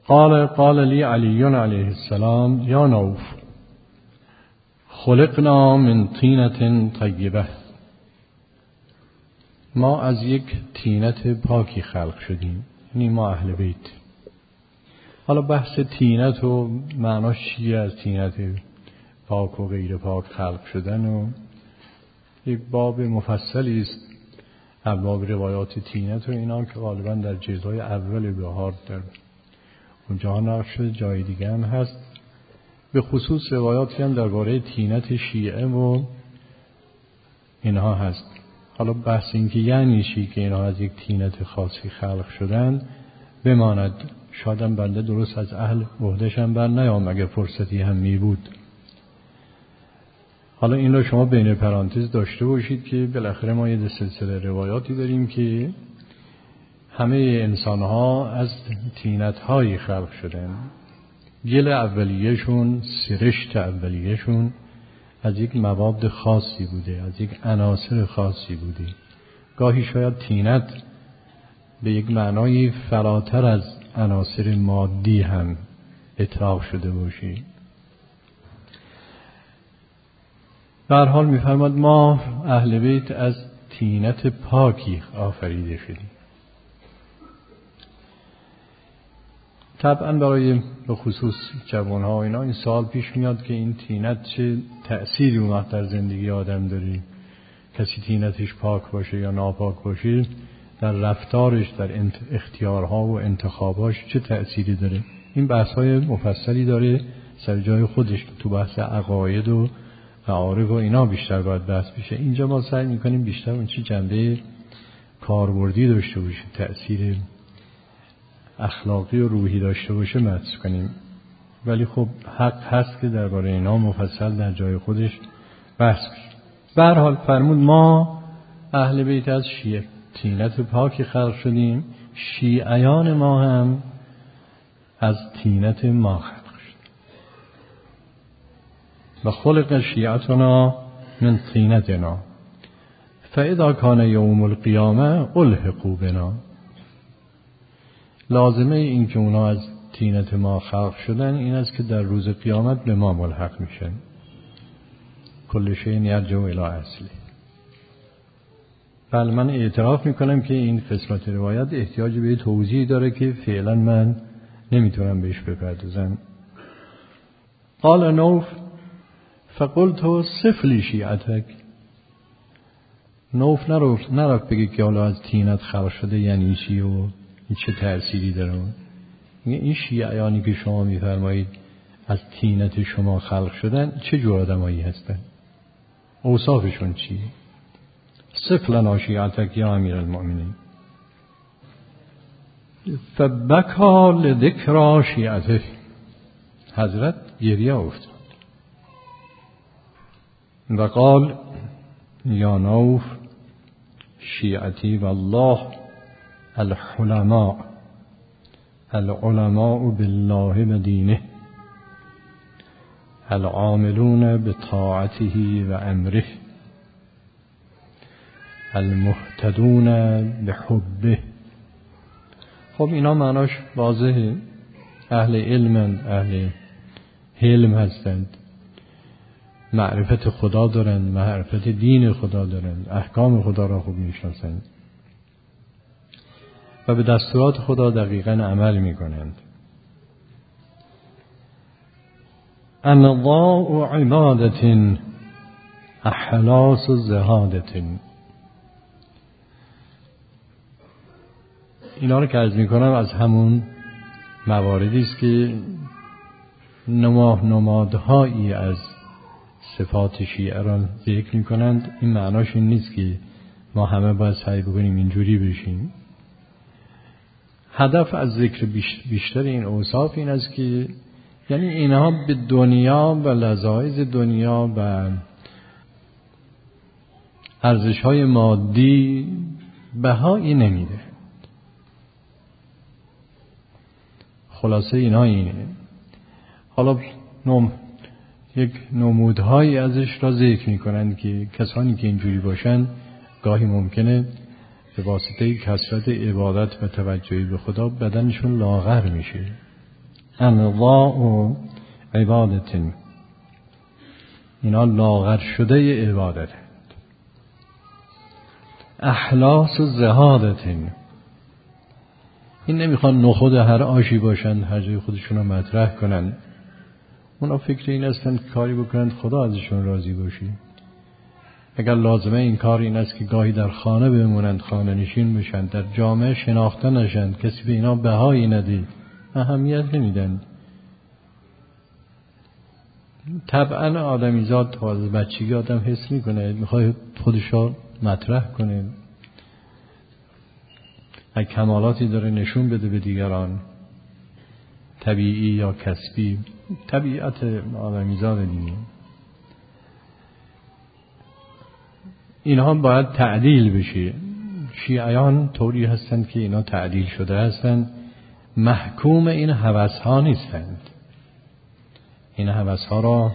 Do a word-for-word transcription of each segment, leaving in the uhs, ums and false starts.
قال قال لی علی علیه السلام یا نوف خلقنا من طینة طیبه، ما از یک طینت پاکی خلق شدیم، یعنی ما اهل بیت. حالا بحث طینت و معناش چیه، از طینت پاک و غیر پاک خلق شدن و یک باب مفصلی است، ابواب روایات طینت و اینا که غالبا در جلدهای اول بهار در اونجا نقش شده، جای دیگه هم هست. به خصوص روایاتی هم درباره طینت شیعه و اینها هست. حالا بحث این که یعنی چی که اینها از یک طینت خاصی خلق شدن بماند. شاید هم بنده درست از اهل عهده‌شم بر نیام اگر فرصتی هم می بود. حالا این رو شما بین پرانتز داشته باشید که بالاخره ما یه سلسله روایاتی داریم که همه انسان‌ها از طینت‌هایی خلق شدن. گل اولیه‌شون، سرشت اولیه‌شون از یک مواد خاصی بوده، از یک عناصر خاصی بوده. گاهی شاید طینت به یک معنای فراتر از عناصر مادی هم اطلاق شده باشه. به هر حال می‌فرماد ما اهل بیت از طینت پاکی آفریده شدیم. طبعا برای به خصوص جوان‌ها و اینا این سوال پیش میاد که این طینت چه تأثیری اون وقت در زندگی آدم داره. کسی طینتش پاک باشه یا ناپاک باشه، در رفتارش، در اختیارها و انتخاباش چه تأثیری داره. این بحث‌های مفصلی داره سر جای خودش، تو بحث عقاید و معارف و اینا بیشتر باید بحث بشه. اینجا ما سعی می‌کنیم بیشتر اون چی جنبه کاربردی داشته باشه، تأثیر اخلاقی و روحی داشته باشه مطرح کنیم. ولی خب حق هست که درباره اینا مفصل در جای خودش بحث بشه. به هر حال فرمود ما اهل بیت از شیعه طینت پاکی خلق شدیم، شیعیان ما هم از طینت ما خلق شد. و خلق شیعتنا من طینتنا فاذا کان یوم القیامه الحقوا بنا. لازمه این که اونا از طینت ما خلق شدن این است که در روز قیامت به ما ملحق میشن. کل شیء یرجع الی اصله. بله من اعتراف میکنم که این قسمت روایت احتیاج به توضیح داره که فعلا من نمیتونم بهش بپردازم. قال نوف فقلت صف لی شیعتک. نوف نرفت نرفت بگه که حالا از طینت خلق شده یعنی چی و این چه تأثیری داره. این شیعیانی که شما میفرمایید از طینت شما خلق شدن چه جور آدمایی هستن؟ اوصافشون چیه؟ صف لنا شیعتک یا امیر المؤمنین. فبکا لذکر شیعته. حضرت گریه افتاد و قال یا نوف شیعتی والله الحلماء العلماء بالله و دینه العاملون بطاعته و امره المهتدون بحبه. خب اینا معناش واضحه، اهل علم، اهل حلم هستند، معرفت خدا دارند، معرفت دین خدا دارند، احکام خدا را خوب میشناسند و به دستورات خدا دقیقاً عمل میکنند. انواع عبادت احلاس زهادت. اینا رو که عرض میکنم از همون مواردی است که نماه نمادهایی از صفات شیعه را ذکر میکنند. این معناش این نیست که ما همه باید سعی بکنیم اینجوری بشیم. هدف از ذکر بیشتر این اوصاف این است که یعنی اینها به دنیا و لذایذ دنیا و ارزش‌های مادی بهایی نمیده. خلاصه اینها اینه. حالا نم یک نمودهایی ازش را ذکر می‌کنند که کسانی که اینجوری باشن گاهی ممکنه به واسطه کثرت عبادت و توجهی به خدا بدنشون لاغر میشه. انواع عبادت، اینا لاغر شده عبادت، احلاس و زهادت، این نمیخوان نخود هر آشی باشند هر جای خودشون رو مطرح کنند. اونا فکر این هستن که کاری بکنند خدا ازشون راضی باشی. اگر لازمه این کار این است که گاهی در خانه بمونند، خانه نشین بشن، در جامعه شناخته نشن، کسی به اینا بهایی نده، اهمیت نمیدن. طبعا آدمیزاد تا از بچگی آدم حس میکنه میخواد خودشو مطرح کنه، اگه کمالاتی داره نشون بده به دیگران، طبیعی یا کسبی، طبیعت آدمیزاد دیگه. اینها باید تعدیل بشه. شیعیان طوری هستند که اینا تعدیل شده هستند، محکوم این هوس ها نیستند. این هوس ها را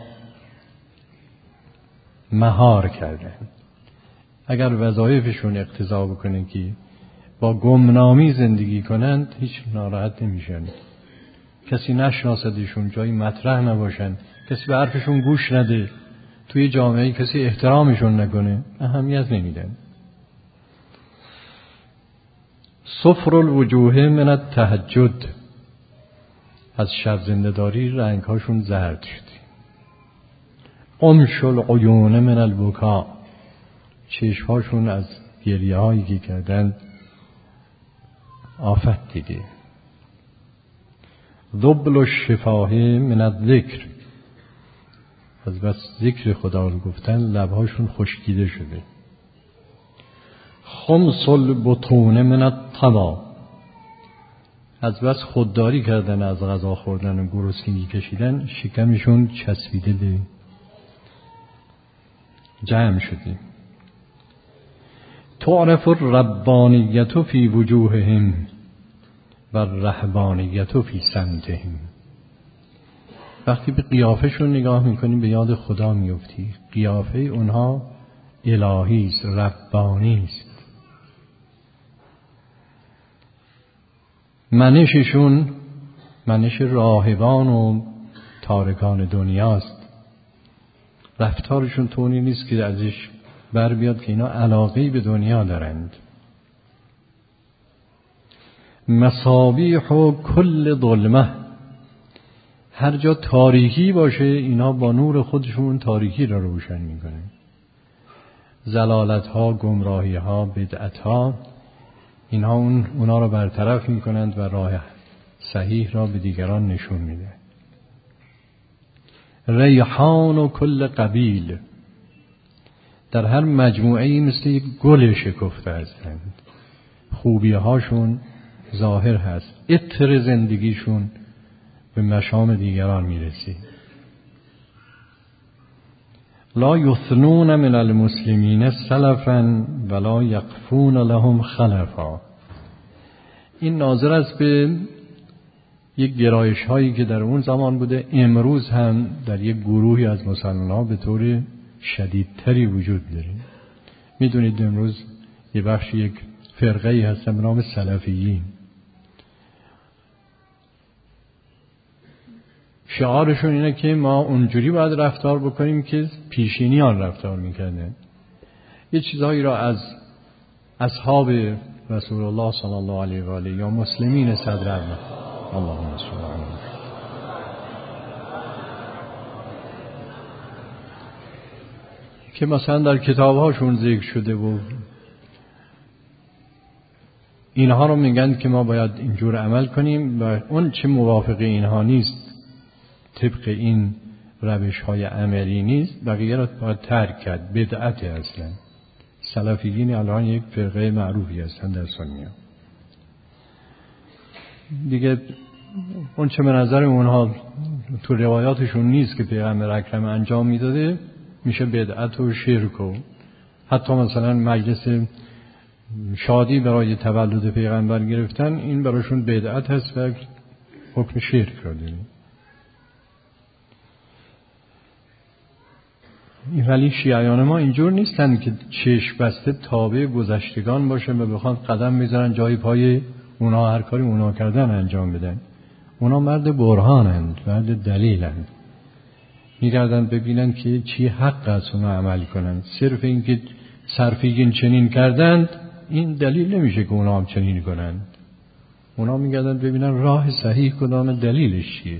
مهار کردند. اگر وظایفشون اقتضا بکنه که با گمنامی زندگی کنند، هیچ ناراحت نمیشن. کسی نشناسدشون، جایی مطرح نباشن، کسی به حرفشون گوش نده، توی جامعه کسی احترامشون نکنه، اهمیت نمیدن. صفر الوجوه من التهجد، از شب زنده‌داری رنگهاشون زرد شد. قمش العیون من البکا، چشمهاشون از گریه هایی که کردن آفت دیده. ذبل الشفاه من الذکر، از بس ذکر خدا رو گفتن لبهاشون خشکیده شده. خمس البطون من الطما، از بس خودداری کردن از غذا خوردن و گرسنگی کشیدن شکمشون چسبیده به جمع شده. تعرف الربانیت فی وجوههم و الرهبانیت فی سمتهم، وقتی به قیافشون نگاه میکنی به یاد خدا میفتی. قیافه اونها الهی است، ربانی است. منششون منش راهبان و تارکان دنیاست. رفتارشون طوری نیست که ازش بر بیاد که اینا علاقه‌ای به دنیا دارند. مصابیح و کل ظلمه، هر جا تاریکی باشه اینا با نور خودشون تاریکی را روشن میکنه. زلالت ها، گمراهی ها، بدعت ها، اینها اون اونا را برطرف میکنند و راه صحیح را به دیگران نشون میده. ریحان و کل قبیل، در هر مجموعه‌ای مثل یک گل شکفته هستند. خوبی هاشون ظاهر هست، عطر زندگیشون به مشام دیگران میرسی. لا یثنون من المسلمین سلفا ولا یقفون لهم خلفا، این ناظر است به یک گرایش هایی که در اون زمان بوده، امروز هم در یک گروهی از مسلمان‌ها به طور شدیدتری وجود داره. میدونید امروز یه بخش یک فرقه‌ای هستن به نام سلفیین، شعارشون اینه که ما اونجوری باید رفتار بکنیم که پیشینیان رفتار میکردن. یه چیزهایی را از اصحاب رسول الله صلی الله علیه و آله یا مسلمین صدر اول اللهم صل علی که مثلا در کتابهاشون ذکر شده و اینها رو میگن که ما باید اینجور عمل کنیم و اون چه موافق اینها نیست، طبق این روش های عملی نیست، بقیه را باید ترک کرد. بدعت اصلا. سلفیین الان یک فرقه معروفی هستن در سنی‌ها دیگه. اون چه به نظر اونها تو روایاتشون نیست که پیغمبر اکرم انجام میداده میشه بدعت و شرک و حتی مثلا مجلس شادی برای تولد پیغمبر گرفتن این براشون بدعت هست و حکم شرک را داره. ولی شیعیان ما اینجور نیستن که چشم بسته تابع گذشتگان باشن و بخوان قدم میذارن جای پای اونا هر کاری اونا کردن انجام بدن. اونا مرد برهانند، مرد دلیلند، میگردن ببینن که چی حق است اونا عمل کنند. صرف این که صرفیگین چنین کردند این دلیل نمیشه که اونا هم چنین کنند. اونا میگردن ببینن راه صحیح کدام، دلیلش چیه.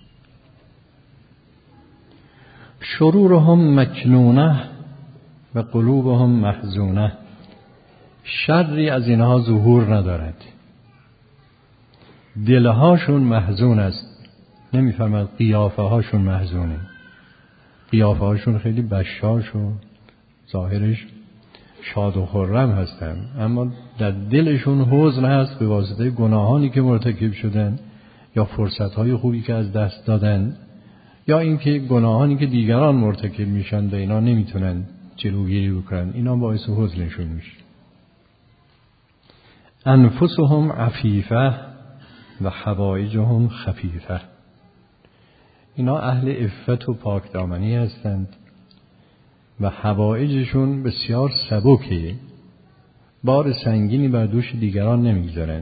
شرورهم مکنونه و قلوبهم محزونه. شری از اینها ظهور ندارد، دلهاشون محزون است. نمیفرماد قیافه هاشون محزونه، قیافه هاشون خیلی بشاش و ظاهرش شاد و خرم هستن، اما در دلشون حزن هست به واسطه گناهانی که مرتکب شدن یا فرصتهای خوبی که از دست دادن، یا اینکه گناهانی که دیگران مرتکب میشن به اینا نمیتونن جلوگیری بکنن، اینا باعث حزنشون میشه. انفسهم عفیفه و حوائجهم خفیفه. اینا اهل عفت و پاکدامنی هستند و حوائجشون بسیار سبکه، بار سنگینی بر دوش دیگران نمیگذارن.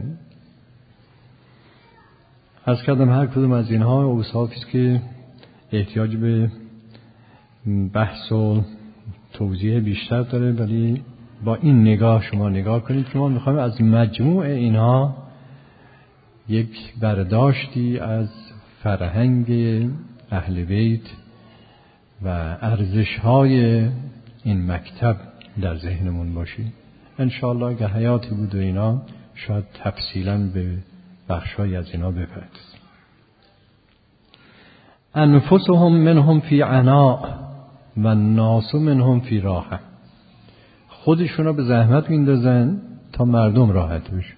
از کردم هر کدوم از اینها اوصافی است که احتیاج به بحث و توضیح بیشتر داره، ولی با این نگاه شما نگاه کنید که ما میخوایم از مجموع اینها یک برداشتی از فرهنگ اهل بیت و ارزش‌های این مکتب در ذهنمون باشی. انشاءالله اگه حیاتی بود و اینا شاید تفصیلاً به بخشای از اینا بپردازیم. انفسهم منهم فی عناء و الناس منهم فی راحه. خودشون رو به زحمت میندازن تا مردم راحت بشه،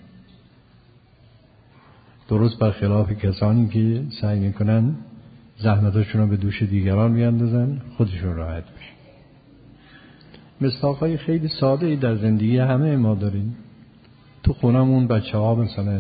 درست برخلاف کسانی که سعی میکنن زحمتاشون رو به دوش دیگران میاندازن خودشون راحت بشه. مصداقای خیلی ساده ای در زندگی همه ما داریم. تو خونمون بچه ها مثلا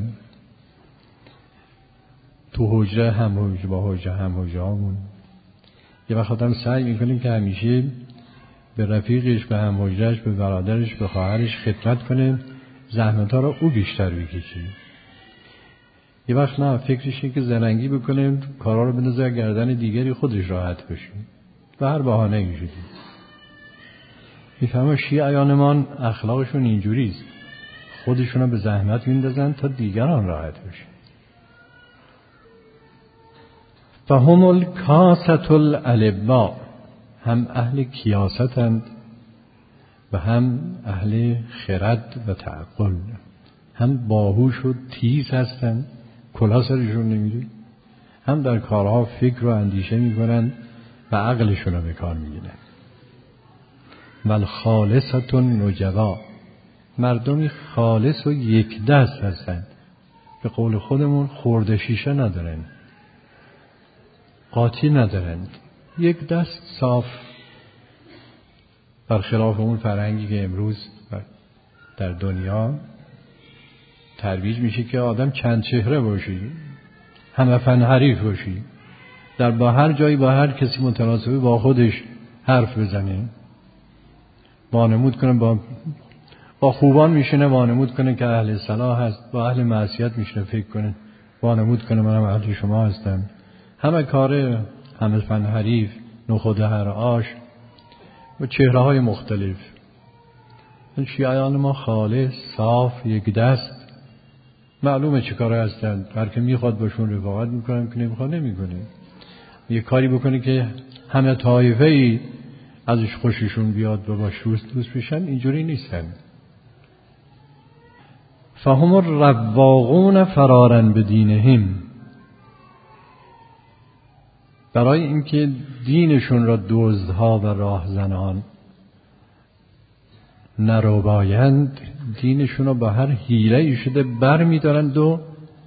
تو حجره هم حجره با حجره هم حجره هامون یه وقت آدم سعی میکنیم که همیشه به رفیقش، به هم حجرهش، به برادرش، به خواهرش خدمت کنه، زحمت ها رو او بیشتر بکشه. یه وقت نه، فکرشه که زرنگی بکنه کارا رو بندازه گردن دیگری خودش راحت بشه و هر بهانه میشه. میفهمه شیعیانمان اخلاقشون اینجوریست، خودشون رو به زحمت میندازن تا دیگران راحت بشه. فهم الکاسة الالبا. هم اهل کیاستند و هم اهل خرد و تعقل، هم باهوش و تیز هستند، کلاه سرشون نمیره، هم در کارها فکر و اندیشه میکنند و عقلشون رو به کار میگیرن. والخالصة النجبا. مردمی خالص و یک دست هستند، به قول خودمون خورده شیشه ندارن، قاطی ندارند، یک دست صاف. برخلاف اون فرهنگی که امروز در دنیا ترویج میشه که آدم چند چهره باشی، همه فن حریف باشی، در با هر جایی با هر کسی متناسبه با خودش حرف بزنه، وانمود کنه، با با خوبان میشنه وانمود کنه که اهل صلاح هست، با اهل معصیت میشنه فکر کنه وانمود کنه منم اهل شما هستم. همه کاره، همه فن حریف، نخود هر آش و چهره های مختلف. این شیعیان ما خالص، صاف، یک دست، معلومه چه کاره هستند. هر که میخواد باشون رفاقت میکنه، که نمیخواد نمیکنه. یه کاری بکنه که همه طایفه‌ای ازش خوششون بیاد و باش دوست بشن، اینجوری نیستن. فهم الرواقون فرارا بدینهم. برای اینکه دینشون را دزدها و راهزنان نروبایند، دینشون را با هر حیله‌ای شده بر می‌دارند و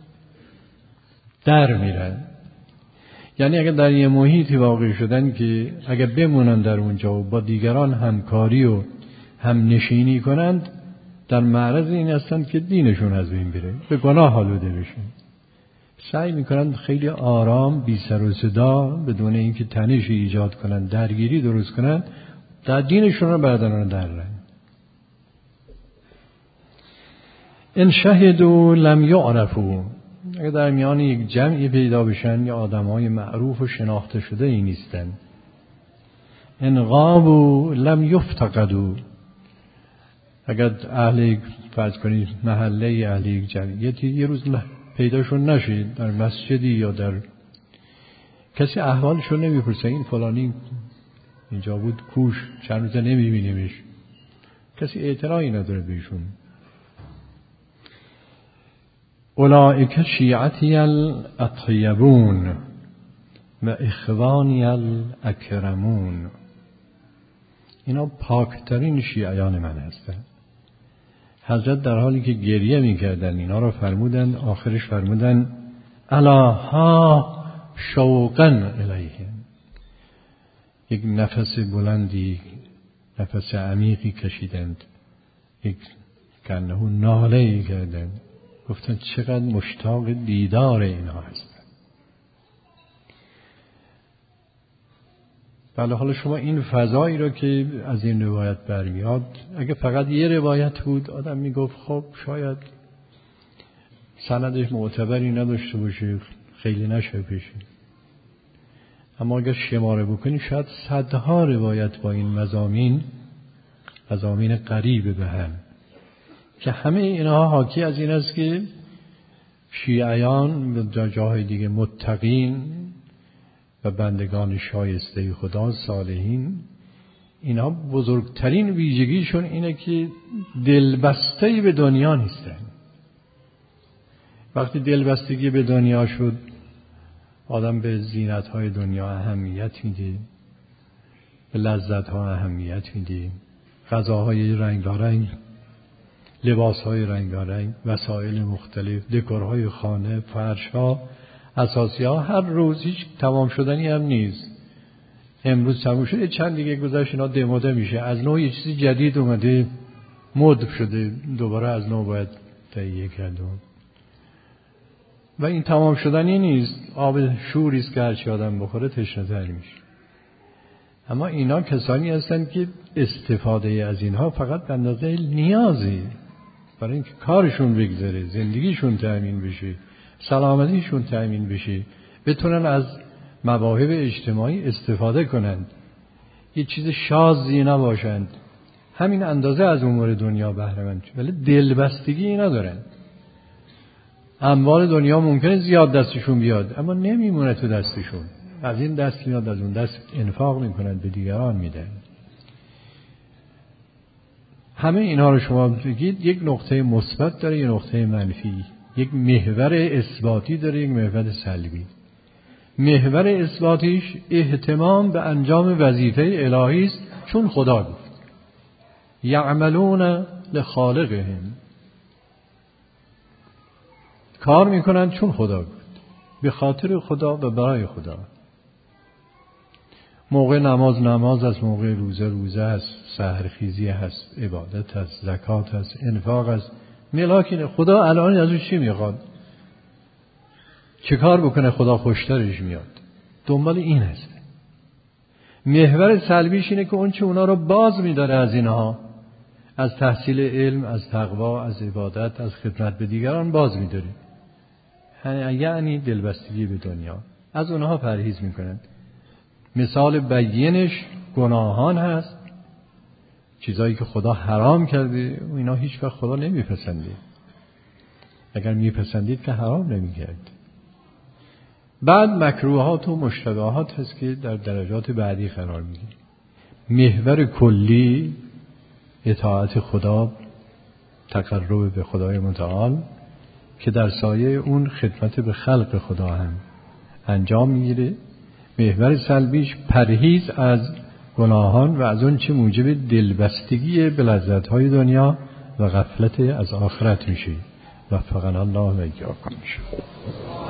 در میرن. یعنی اگر در یه محیطی واقع شدن که اگر بمونن در اونجا و با دیگران همکاری و هم نشینی کنند، در معرض این هستند که دینشون از بین بره، به گناه آلوده بشن. سعی میکنند خیلی آرام، بی سر و صدا، بدون اینکه تنشی ایجاد کنند، درگیری درست کنند، در دینشون رو بردارن درن. ان شهدوا لم یعرفوا. اگر در میان یک جمعی پیدا بشن یا آدم‌های معروف و شناخته شده ای نیستن، ان غابوا لم یفتقدوا، اگر اهل فرض کنید محله اهل یک جمعیتی یه روز پیداشون نشید در مسجدی یا در کسی احوالشون نمیپرسه این فلانی اینجا بود کوش چند روزه نمیبینیمش، کسی اعتراضی نداره بهشون. اولئک شیعتی الاطیبون و اخوانی الاکرمون، اینا پاکترین شیعیان من هستند. حضرت در حالی که گریه میکردن اینا را فرمودند، آخرش فرمودند الا ها شوقا الیهم، یک نفس بلندی، نفس عمیقی کشیدند، یک کنه ناله کردند، گفتند چقدر مشتاق دیدار اینا هستند. بله، حالا شما این فضایی رو که از این روایت برمیاد، اگه فقط یه روایت بود آدم میگفت خب شاید سندش معتبری نداشته باشه، خیلی نشه پیشه. اما اگر شماره بکنی شاید صدها روایت با این مضامین، مضامین قریب به هم، که همه اینها حاکی از این است که شیعیان و جاهای دیگه متقین و بندگان شایسته خدا صالحین، اینا بزرگترین ویژگیشون اینه که دلبسته به دنیا نیستن. وقتی دلبستگی به دنیا شد، آدم به زینت‌های دنیا اهمیت میده، به لذت‌ها اهمیت میده، غذاهای رنگارنگ، لباس‌های رنگارنگ، وسایل مختلف، دکورهای خانه، فرش‌ها، اساسی‌ها، هر روز هیچ تمام شدنی هم نیست. امروز تموم شده، چند دیگه گذشت اینا دموده میشه، از نوع یه چیزی جدید اومده، مد شده، دوباره از نوع باید تهیه کرد. و این تمام شدنی نیست، آب شوری است که هرچی آدم بخوره تشنه‌تر میشه. اما اینا کسانی هستند که استفاده از اینها فقط به اندازه نیازی، برای اینکه کارشون بگذره، زندگیشون تأمین بشه، سلامتیشون تأمین بشه، بتونن از مواهب اجتماعی استفاده کنند، یه چیز شاذی نباشند، همین اندازه از امور دنیا بهره مند، ولی دلبستگی ندارن. اموال دنیا ممکنه زیاد دستشون بیاد اما نمیمونه تو دستشون، از این دست میاد از اون دست انفاق میکنن، به دیگران میدن. همه اینا رو شما بگید یک نقطه مثبت داره، یک نقطه منفی، یک محور اثباتی داره، یک محور سلبی. محور اثباتیش اهتمام به انجام وظیفه الهی است، چون خدا گفت یعملون لخالقهم، کار میکنن چون خدا گفت، به خاطر خدا و برای خدا. موقع نماز نماز است، موقع روزه روزه است، سحرخیزی هست، عبادت هست، زکات هست، انفاق هست، ملاکین. خدا الان از چی میخواد؟ چه کار بکنه خدا خوشترش میاد؟ دنبال این هست. محور سلبیش اینه که اون چه اونا رو باز میداره از اینها، از تحصیل علم، از تقوا، از عبادت، از خدمت به دیگران باز میداره، یعنی دلبستگی به دنیا. از اونها پرهیز میکنند. مثال بیینش گناهان هست، چیزایی که خدا حرام کرده و اینا هیچ وقت خدا نمیپسنده. اگر میپسندید که حرام نمیکرد. بعد مکروهات و مشتبهات هست که در درجات بعدی قرار میگیره. محور کلی اطاعت خدا، تقرب به خدای متعال که در سایه اون خدمت به خلق خدا هم انجام میگیره. محور سلبیش پرهیز از گناهان و از اون چه موجب دلبستگی به لذت‌های دنیا و غفلت از آخرت میشه. وفقنا الله و ایاکم.